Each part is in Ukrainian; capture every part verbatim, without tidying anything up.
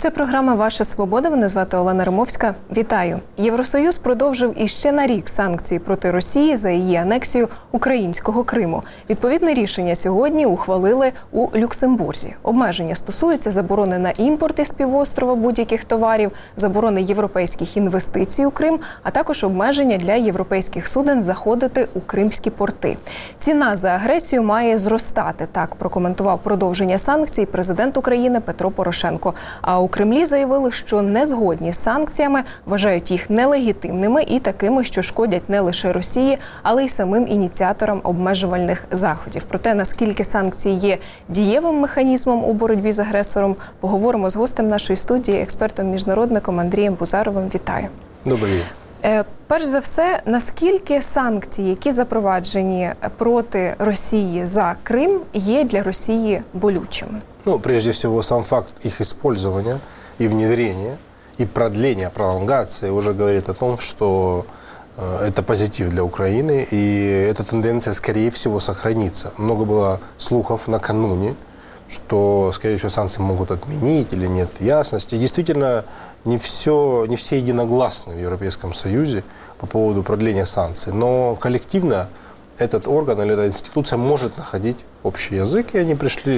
Це програма «Ваша свобода». Мене звати Олена Римовська. Вітаю. Євросоюз продовжив іще на рік санкції проти Росії за її анексію українського Криму. Відповідне рішення сьогодні ухвалили у Люксембурзі. Обмеження стосуються заборони на імпорт із півострова будь-яких товарів, заборони європейських інвестицій у Крим, а також обмеження для європейських суден заходити у кримські порти. Ціна за агресію має зростати. Так прокоментував продовження санкцій президент України Петро Порошенко. А у Кремлі заявили, що не згодні з санкціями, вважають їх нелегітимними і такими, що шкодять не лише Росії, але й самим ініціаторам обмежувальних заходів. Про те, наскільки санкції є дієвим механізмом у боротьбі з агресором, поговоримо з гостем нашої студії, експертом-міжнародником Андрієм Бузаровим. Вітаю. Добрий день. Перш за все, наскільки санкції, які запроваджені проти Росії за Крим, є для Росії болючими? Ну, прежде всего, сам факт их использования и внедрения, и продления, пролонгации уже говорит о том, что э, это позитив для Украины, и эта тенденция, скорее всего, сохранится. Много было слухов накануне, что, скорее всего, санкции могут отменить или нет ясности. И действительно, не все, не все единогласны в Европейском Союзе по поводу продления санкций. Но коллективно этот орган или эта институция может находить общий язык, и они пришли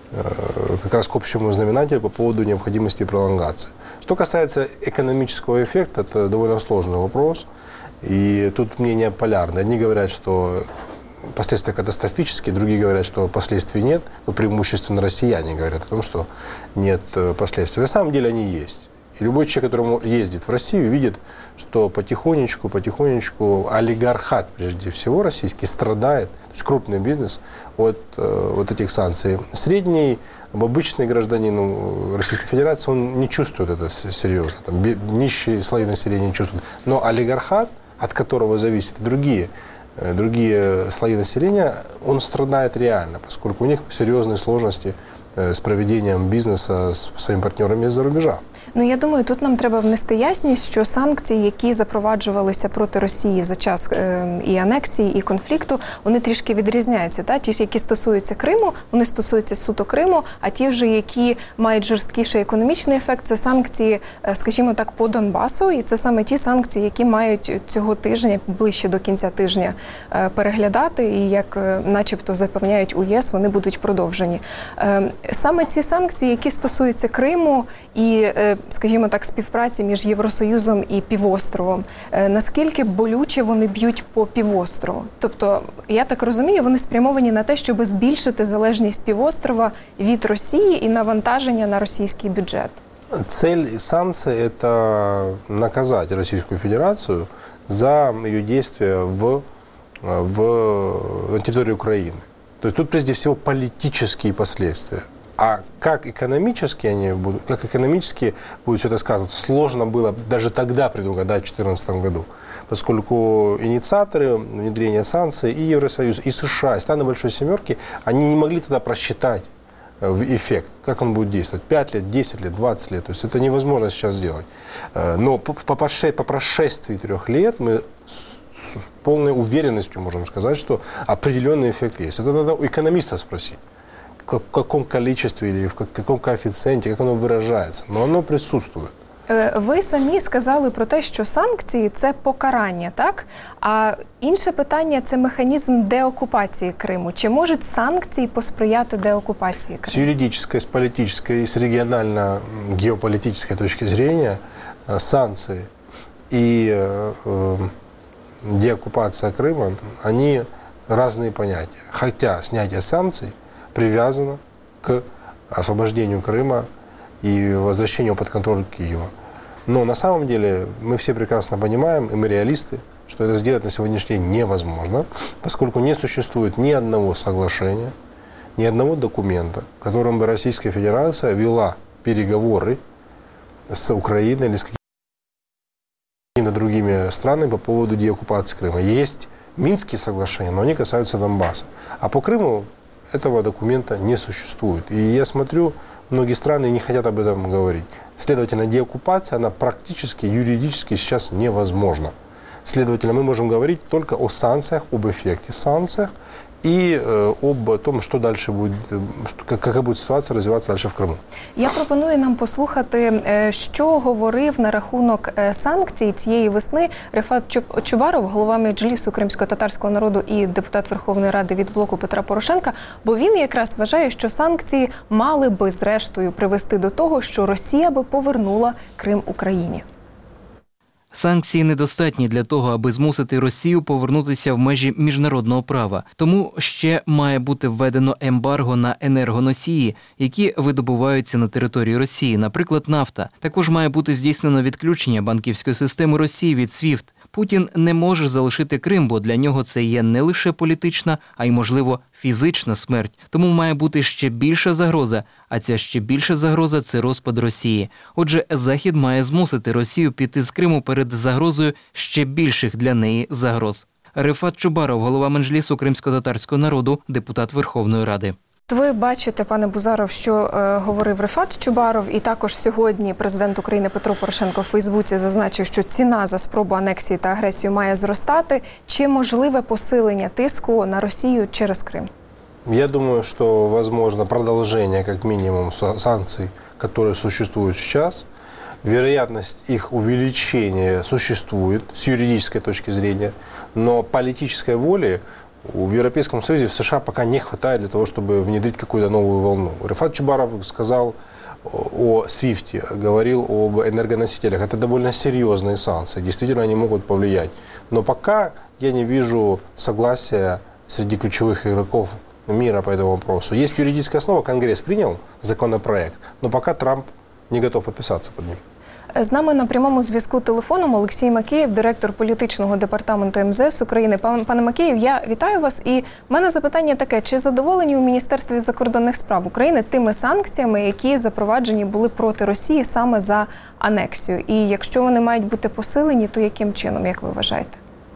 э, как раз к общему знаменателю по поводу необходимости пролонгации. Что касается экономического эффекта, это довольно сложный вопрос. И тут мнения полярны. Одни говорят, что последствия катастрофические, другие говорят, что последствий нет. Но преимущественно россияне говорят о том, что нет последствий. На самом деле они есть. И любой человек, который ездит в Россию, видит, что потихонечку, потихонечку олигархат, прежде всего, российский, страдает, то есть крупный бизнес, от э, вот этих санкций. Средний, обычный гражданин ну, Российской Федерации, он не чувствует это серьезно. Там, нищие слои населения не чувствуют. Но олигархат, от которого зависят и другие, другие слои населения, он страдает реально, поскольку у них серьезные сложности с проведением бизнеса з своїми партнерами з-за рубежа. Ну, я думаю, тут нам треба внести ясність, що санкції, які запроваджувалися проти Росії за час е, і анексії, і конфлікту, вони трішки відрізняються. Та? Ті, які стосуються Криму, вони стосуються суто Криму, а ті вже, які мають жорсткіший економічний ефект, це санкції, е, скажімо так, по Донбасу, і це саме ті санкції, які мають цього тижня, ближче до кінця тижня, е, переглядати, і як е, начебто запевняють у ЄС, вони будуть продовжені. Е, Саме ці санкції, які стосуються Криму і, скажімо так, співпраці між Євросоюзом і півостровом, наскільки болюче вони б'ють по півострову? Тобто, я так розумію, вони спрямовані на те, щоб збільшити залежність півострова від Росії і навантаження на російський бюджет. Цель санкций – это наказать Российскую Федерацию за ее действия в, в, на территории Украины. То есть тут прежде всего политические последствия. А как экономически они будут, как экономически будет все это сказываться, сложно было даже тогда предугадать в две тысячи четырнадцатом году, поскольку инициаторы внедрения санкций и Евросоюз, и США, и страны Большой Семерки, они не могли тогда просчитать эффект, как он будет действовать, пять лет, десять лет, двадцать лет, то есть это невозможно сейчас сделать. Но по, по, по прошествии трех лет мы с полной уверенностью можем сказать, что определенный эффект есть. Это надо у экономистов спросить, в каком количестве или в каком коэффициенте, как оно выражается. Но оно присутствует. Ви самі сказали про те, що санкції – це покарання, так? А інше питання – це механізм деокупації Криму. Чи можуть санкції посприяти деокупації Криму? С юридической, с политической, с регионально-геополитической точки зрения санкции и э, деоккупация Крыма, они разные понятия. Хотя снятие санкций привязано к освобождению Крыма и возвращению под контроль Киева. Но на самом деле мы все прекрасно понимаем, и мы реалисты, что это сделать на сегодняшний день невозможно, поскольку не существует ни одного соглашения, ни одного документа, которым бы Российская Федерация вела переговоры с Украиной или с какими-то другими странами по поводу деоккупации Крыма. Есть Минские соглашения, но они касаются Донбасса. А по Крыму этого документа не существует. И я смотрю, многие страны не хотят об этом говорить. Следовательно, деоккупация, она практически, юридически сейчас невозможна. Следовательно, мы можем говорить только о санкциях, об эффекте санкций и э, об том, что дальше будет, что, как, какая будет ситуация развиваться дальше в Крыму. Я пропоную нам послухати, що говорив на рахунок санкцій цієї весни Рефат Чубаров, голова Меджлісу кримсько-татарського народу і депутат Верховної Ради від блоку Петра Порошенка, бо він якраз вважає, що санкції мали би зрештою привести до того, що Росія би повернула Крим Україні. Санкції недостатні для того, аби змусити Росію повернутися в межі міжнародного права. Тому ще має бути введено ембарго на енергоносії, які видобуваються на території Росії, наприклад, нафта. Також має бути здійснено відключення банківської системи Росії від свіфт. Путін не може залишити Крим, бо для нього це є не лише політична, а й, можливо, фізична смерть. Тому має бути ще більша загроза, а ця ще більша загроза – це розпад Росії. Отже, Захід має змусити Росію піти з Криму перед загрозою ще більших для неї загроз. Рефат Чубаров, голова Меджлісу кримсько-татарського народу, депутат Верховної Ради. Ви бачите, пане Бузаров, що е, говорив Рефат Чубаров, і також сьогодні президент України Петро Порошенко в Фейсбуці зазначив, що ціна за спробу анексії та агресію має зростати. Чи можливе посилення тиску на Росію через Крим? Я думаю, что возможно продолжение, как минимум, санкций, которые существуют сейчас. Вероятность их увеличения существует с юридической точки зрения, но политической воли в Европейском Союзе, в США пока не хватает для того, чтобы внедрить какую-то новую волну. Рефат Чубаров сказал о свифте, говорил об энергоносителях. Это довольно серьезные санкции, действительно они могут повлиять. Но пока я не вижу согласия среди ключевых игроков мира по этому вопросу. Есть юридическая основа, Конгресс принял законопроект, но пока Трамп не готов подписаться под ним. З нами на прямому зв'язку телефоном Олексій Макеєв, директор політичного департаменту ем зе ес України. Пане Макеєв, я вітаю вас. І в мене запитання таке, чи задоволені у Міністерстві закордонних справ України тими санкціями, які запроваджені були проти Росії саме за анексію? І якщо вони мають бути посилені, то яким чином, як ви вважаєте?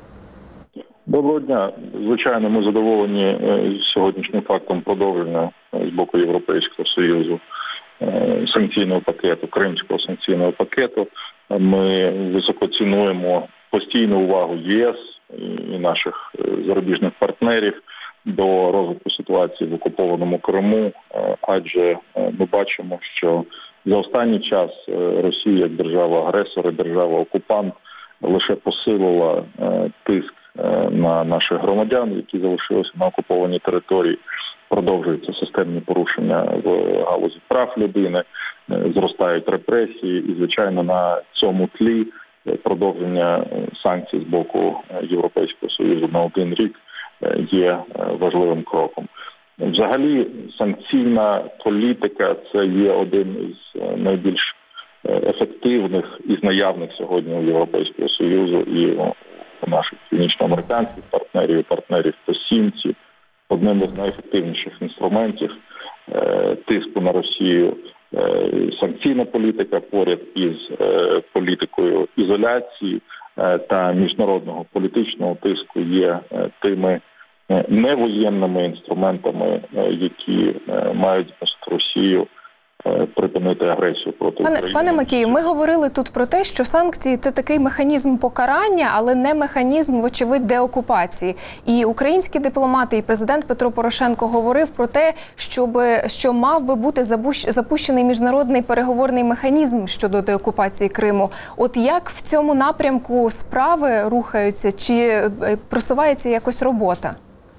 Доброго дня. Звичайно, ми задоволені сьогоднішнім фактом продовження з боку Європейського Союзу санкційного пакету, кримського санкційного пакету. Ми високо цінуємо постійну увагу ЄС і наших зарубіжних партнерів до розвитку ситуації в окупованому Криму, адже ми бачимо, що за останній час Росія як держава-агресор і держава-окупант лише посилила тиск на наших громадян, які залишилися на окупованій території. Продовжуються системні порушення в галузі прав людини, зростають репресії і, звичайно, на цьому тлі продовження санкцій з боку Європейського Союзу на один рік є важливим кроком. Взагалі, санкційна політика – це є один із найбільш ефективних із наявних сьогодні у Європейського Союзу і у наших північноамериканських партнерів, партнерів по сімці. Одним із найефективніших інструментів е, тиску на Росію е, санкційна політика поряд із е, політикою ізоляції е, та міжнародного політичного тиску є е, тими е, невоєнними інструментами, е, які е, мають змусити Росію припинити агресію проти пане, України. Пане Макеєв, ми говорили тут про те, що санкції – це такий механізм покарання, але не механізм, вочевидь, деокупації. І українські дипломати, і президент Петро Порошенко говорив про те, щоб, що мав би бути запущений міжнародний переговорний механізм щодо деокупації Криму. От як в цьому напрямку справи рухаються, чи просувається якось робота?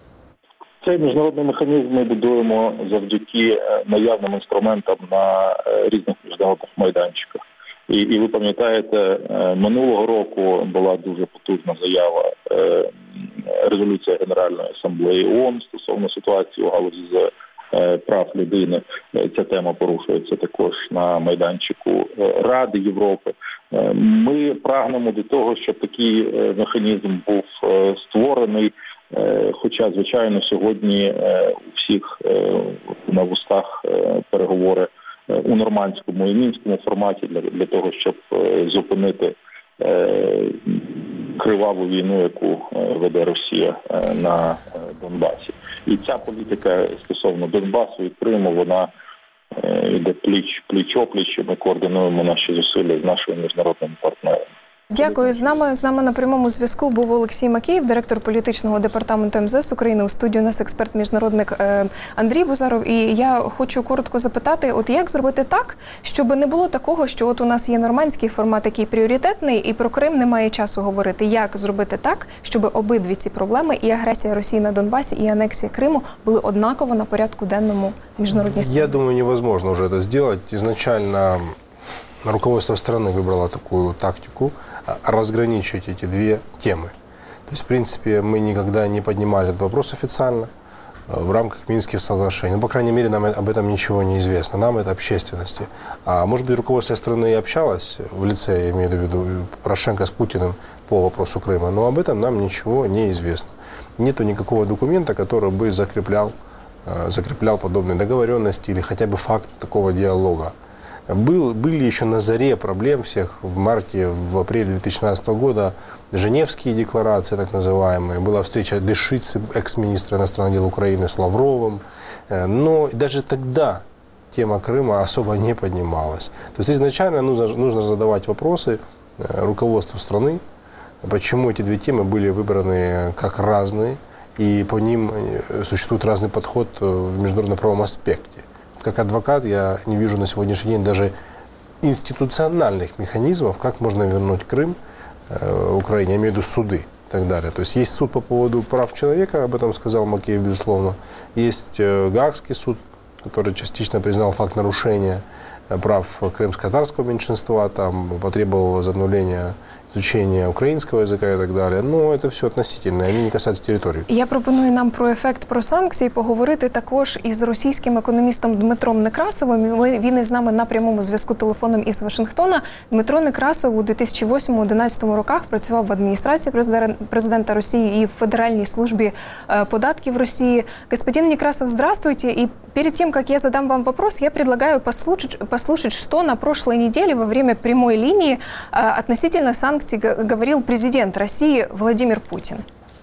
Цей міжнародний механізм ми будуємо завдяки наявним інструментам на різних міжнародних майданчиках. І, і ви пам'ятаєте, минулого року була дуже потужна заява, резолюція Генеральної асамблеї ООН стосовно ситуації у галузі з прав людини. Ця тема порушується також на майданчику Ради Європи. Ми прагнемо до того, щоб такий механізм був створений. Хоча, звичайно, сьогодні у всіх на вустах переговори у нормандському і мінському форматі для, для того, щоб зупинити криваву війну, яку веде Росія на Донбасі. І ця політика стосовно Донбасу і Криму, вона йде пліч, пліч-опліч, ми координуємо наші зусилля з нашими міжнародними партнерами. Дякую. З нами, з нами на прямому зв'язку був Олексій Макеєв, директор політичного департаменту ем зе ес України. У студії у нас експерт-міжнародник е, Андрій Бузаров. І я хочу коротко запитати, от як зробити так, щоб не було такого, що от у нас є нормандський формат, який пріоритетний, і про Крим немає часу говорити. Як зробити так, щоб обидві ці проблеми, і агресія Росії на Донбасі, і анексія Криму, були однаково на порядку денному міжнародній спільноті? Я думаю, невозможно уже это сделать. Изначально руководство страны выбрало такую тактику разграничивать эти две темы. То есть, в принципе, мы никогда не поднимали этот вопрос официально в рамках Минских соглашений. Ну, по крайней мере, нам об этом ничего не известно. Нам это общественности. А может быть, руководство страны и общалось в лице, я имею в виду, Порошенко с Путиным по вопросу Крыма, но об этом нам ничего не известно. Нету никакого документа, который бы закреплял, закреплял подобные договоренности или хотя бы факт такого диалога. Был, были еще на заре проблем всех в марте, в апреле две тысячи шестнадцатого года Женевские декларации, так называемые. Была встреча Дешицы, экс-министра иностранных дел Украины, с Лавровым. Но даже тогда тема Крыма особо не поднималась. То есть изначально нужно, нужно задавать вопросы руководству страны, почему эти две темы были выбраны как разные, и по ним существует разный подход в международно-правовом аспекте. Как адвокат я не вижу на сегодняшний день даже институциональных механизмов, как можно вернуть Крым э, Украине, я имею в виду суды и так далее. То есть есть суд по поводу прав человека, об этом сказал Макеев, безусловно. Есть э, Гаагский суд, который частично признал факт нарушения прав крымско-татарского меньшинства, там потребовал возобновления изучения украинского языка и так далее. Но это все относительно, они не касаются территории. Я пропоную нам про ефект, про санкції поговорити також із російським економістом Дмитром Некрасовим. Він із нами на прямому зв'язку телефоном із Вашингтона. Дмитро Некрасов у дві тисячі восьмому - дві тисячі одинадцятому роках працював в адміністрації президента Росії і в Федеральной службе податков России. Господин Некрасов, здравствуйте. И перед тем, как я задам вам вопрос, я предлагаю послушать, послушать, что на прошлой неделе во время прямой линии относительно санкций говорил президент России Владимир Путин.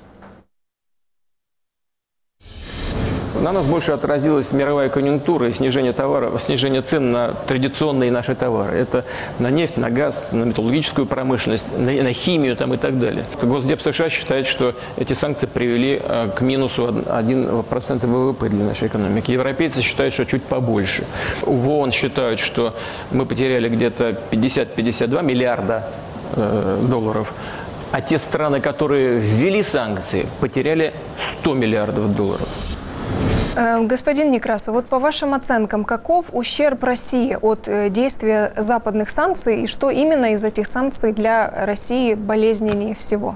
На нас больше отразилась мировая конъюнктура и снижение товаров, снижение цен на традиционные наши товары. Это на нефть, на газ, на металлургическую промышленность, на, на химию там, и так далее. Госдеп США считает, что эти санкции привели к минусу один процент вэ вэ пэ для нашей экономики. Европейцы считают, что чуть побольше. В ООН считают, что мы потеряли где-то пятьдесят - пятьдесят два миллиарда э, долларов. А те страны, которые ввели санкции, потеряли сто миллиардов долларов. Господин Некрасов, вот по вашим оценкам, каков ущерб России от действия западных санкций и что именно из этих санкций для России болезненнее всего?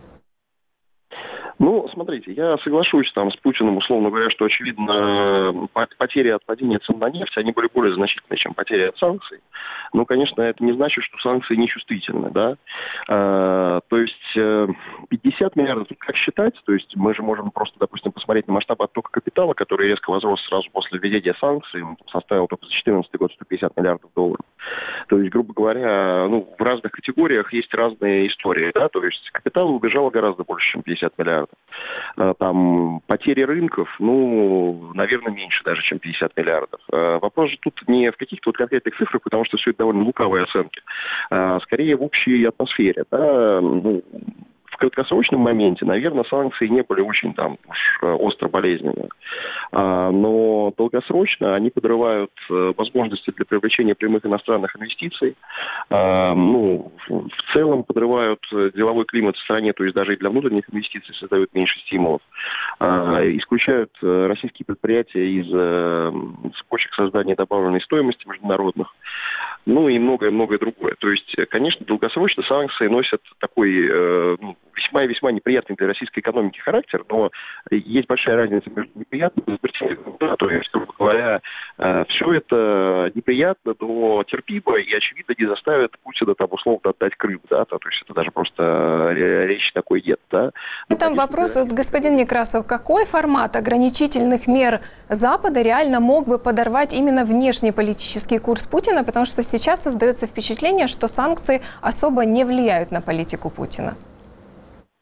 Ну, смотрите, я соглашусь там с Путиным, условно говоря, что, очевидно, потери от падения цен на нефть, они были более значительны, чем потери от санкций. Но, конечно, это не значит, что санкции нечувствительны, да. А, то есть пятьдесят миллиардов, тут как считать? То есть мы же можем просто, допустим, посмотреть на масштаб оттока капитала, который резко возрос сразу после введения санкций, он составил только за две тысячи четырнадцатый год сто пятьдесят миллиардов долларов. То есть, грубо говоря, ну, в разных категориях есть разные истории, да, то есть капитал убежало гораздо больше, чем пятьдесят миллиардов. Там потери рынков, ну, наверное, меньше даже, чем пятьдесят миллиардов. Вопрос же тут не в каких-то вот конкретных цифрах, потому что все это довольно лукавые оценки, а скорее в общей атмосфере, да, ну, в краткосрочном моменте, наверное, санкции не были очень там уж остро болезненными. Но долгосрочно они подрывают возможности для привлечения прямых иностранных инвестиций. Ну, в целом подрывают деловой климат в стране, то есть даже и для внутренних инвестиций создают меньше стимулов. Исключают российские предприятия из цепочек создания добавленной стоимости международных. Ну и многое-многое другое. То есть, конечно, долгосрочно санкции носят такой ну, весьма и весьма неприятный для российской экономики характер, но есть большая разница между неприятным и запретительным. Да, то есть, грубо говоря, все это неприятно, но терпимо и, очевидно, не заставит Путина там условно отдать Крым. Да, то есть это даже просто речи такой нет. Да. Ну, там вопрос, вот, господин Некрасов, какой формат ограничительных мер Запада реально мог бы подорвать именно внешнеполитический курс Путина, потому что сейчас создается впечатление, что санкции особо не влияют на политику Путина.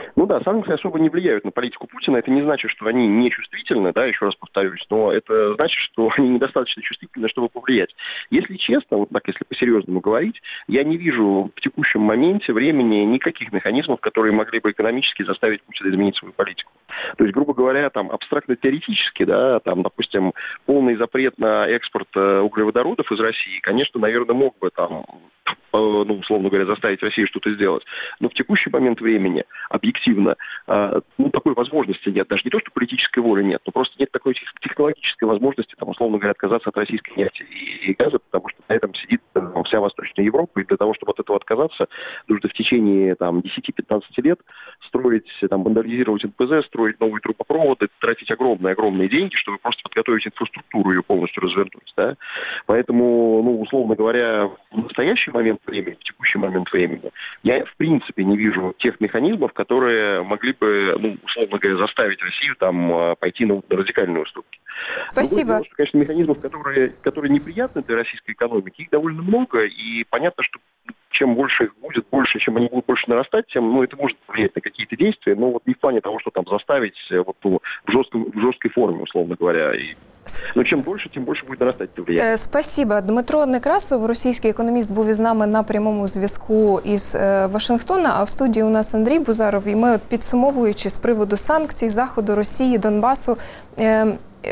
Ну да, санкции особо не влияют на политику Путина. Это не значит, что они не чувствительны, да, еще раз повторюсь, но это значит, что они недостаточно чувствительны, чтобы повлиять. Если честно, вот так, если по-серьезному говорить, я не вижу в текущем моменте времени никаких механизмов, которые могли бы экономически заставить Путина изменить свою политику. То есть, грубо говоря, там абстрактно-теоретически, да, там, допустим, полный запрет на экспорт углеводородов из России, конечно, наверное, мог бы там, ну, условно говоря, заставить Россию что-то сделать. Но в текущий момент времени, объективно, ну, такой возможности нет. Даже не то, что политической воли нет, но просто нет такой технологической возможности, там, условно говоря, отказаться от российской нефти и газа, потому что на этом сидит там, вся Восточная Европа, и для того, чтобы от этого отказаться, нужно в течение там, десяти-пятнадцати лет строить, там, бандализировать эн пэ зэ, строить новые трубопроводы, тратить огромные-огромные деньги, чтобы просто подготовить инфраструктуру, ее полностью развернуть. Да? Поэтому, ну, условно говоря, в настоящий момент времени, в текущий момент времени, я в принципе не вижу тех механизмов, которые могли бы, ну, условно говоря, заставить Россию там пойти на радикальные уступки. Спасибо. Дело, что, конечно, механизмов, которые, которые неприятны для российской экономики, их довольно много, и понятно, что чем больше их будет, больше, чем они будут больше нарастать, тем, ну, это может повлиять на какие-то действия, но вот не в плане того, что там заставить вот, ну, в, жестком, в жесткой форме, условно говоря. И, но чем больше, тем больше буде наростати це влияння. Спасибо. Дмитро Некрасов, російський економіст, був із нами на прямому зв'язку із Вашингтона, а в студії у нас Андрій Бузаров. І ми, от, підсумовуючи з приводу санкцій, заходу Росії, Донбасу, е,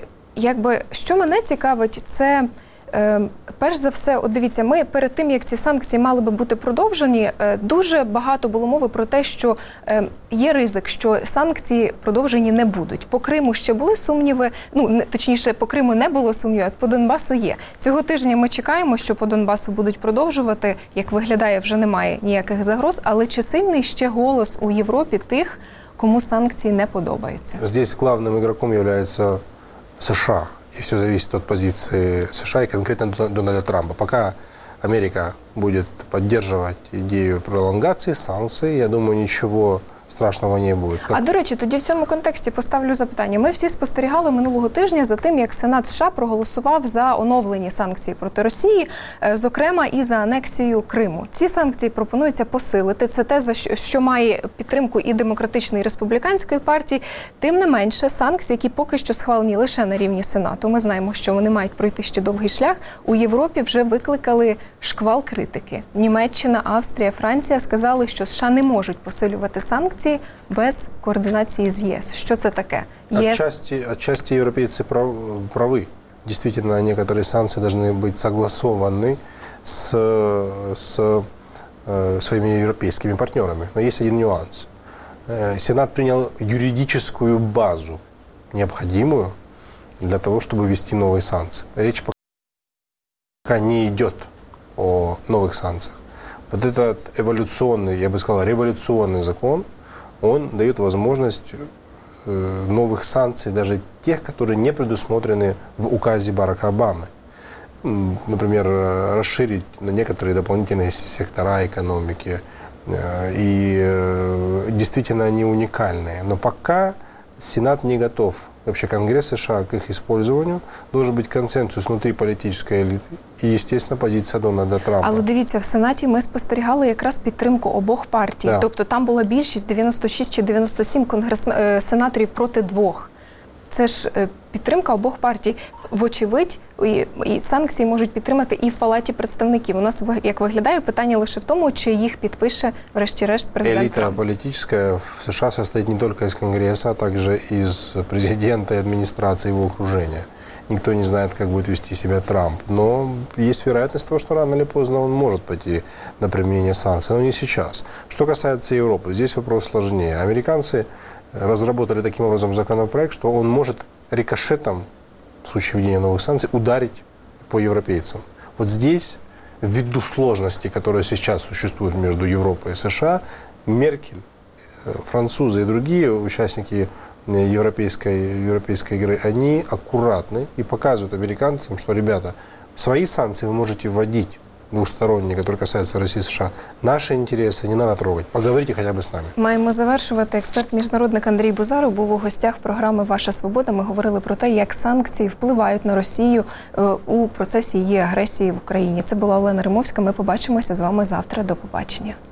якби, що мене цікавить, це... Е, перш за все, от дивіться, ми перед тим, як ці санкції мали би бути продовжені, е, дуже багато було мови про те, що е, є ризик, що санкції продовжені не будуть. По Криму ще були сумніви, ну, не, точніше, по Криму не було сумнівів, а по Донбасу є. Цього тижня ми чекаємо, що по Донбасу будуть продовжувати, як виглядає, вже немає ніяких загроз, але чи сильний ще голос у Європі тих, кому санкції не подобаються? Здесь главным игроком является США. И все зависит от позиции США и конкретно Дональда Трампа. Пока Америка будет поддерживать идею пролонгации санкций, я думаю, ничего страшного не буде. А, до речі, тоді в цьому контексті поставлю запитання. Ми всі спостерігали минулого тижня за тим, як Сенат США проголосував за оновлені санкції проти Росії, зокрема і за анексію Криму. Ці санкції пропонується посилити. Це те, за що, що має підтримку і демократичної, і республіканської партії. Тим не менше, санкції, які поки що схвалені лише на рівні Сенату, ми знаємо, що вони мають пройти ще довгий шлях, у Європі вже викликали шквал критики. Німеччина, Австрія, Франція сказали, що США не можуть посилювати санкції без координации с ЕС. Что это такое? ЕС... Отчасти, отчасти европейцы прав, правы. Действительно, некоторые санкции должны быть согласованы с, с э, своими европейскими партнерами. Но есть один нюанс. Э, Сенат принял юридическую базу, необходимую для того, чтобы ввести новые санкции. Речь пока не идет о новых санкциях. Вот этот эволюционный, я бы сказал, революционный закон, он дает возможность новых санкций, даже тех, которые не предусмотрены в указе Барака Обамы. Например, расширить на некоторые дополнительные сектора экономики. И действительно они уникальные. Но пока Сенат не готов. Вообще Конгресс США к их использованию должен быть консенсус внутри політичної еліти і, естественно, позиція Дональда Трампа. Але дивіться, в Сенаті ми спостерігали якраз підтримку обох партій. Да. Тобто там була більшість дев'яносто шість чи дев'яносто сім конгрес... сенаторів проти двох. Це ж підтримка обох партій. Вочевидь, і, і санкції можуть підтримати і в Палаті представників. У нас, як виглядає, питання лише в тому, чи їх підпише, врешті-решт, президент Еліта Трамп. Політична в США состоит не только из Конгресса, а также из президента и администрации его окружения. Никто не знает, как будет вести себя Трамп. Но есть вероятность того, что рано или поздно он может пойти на применение санкций, но не сейчас. Что касается Европы, здесь вопрос сложнее. Американцы разработали таким образом законопроект, что он может рикошетом, в случае введения новых санкций, ударить по европейцам. Вот здесь, ввиду сложностей, которые сейчас существуют между Европой и США, Меркель, французы и другие участники европейской, европейской игры, они аккуратны и показывают американцам, что, ребята, свои санкции вы можете вводить двусторонние, которые касаются России и США. Наши интересы не надо трогать. Поговорите хотя бы с нами. Маємо завершувати. Експерт-міжнародник Андрій Бузаров був у гостях програми «Ваша свобода». Ми говорили про те, як санкції впливають на Росію у процесі її агресії в Україні. Це була Олена Римовська. Ми побачимося з вами завтра. До побачення.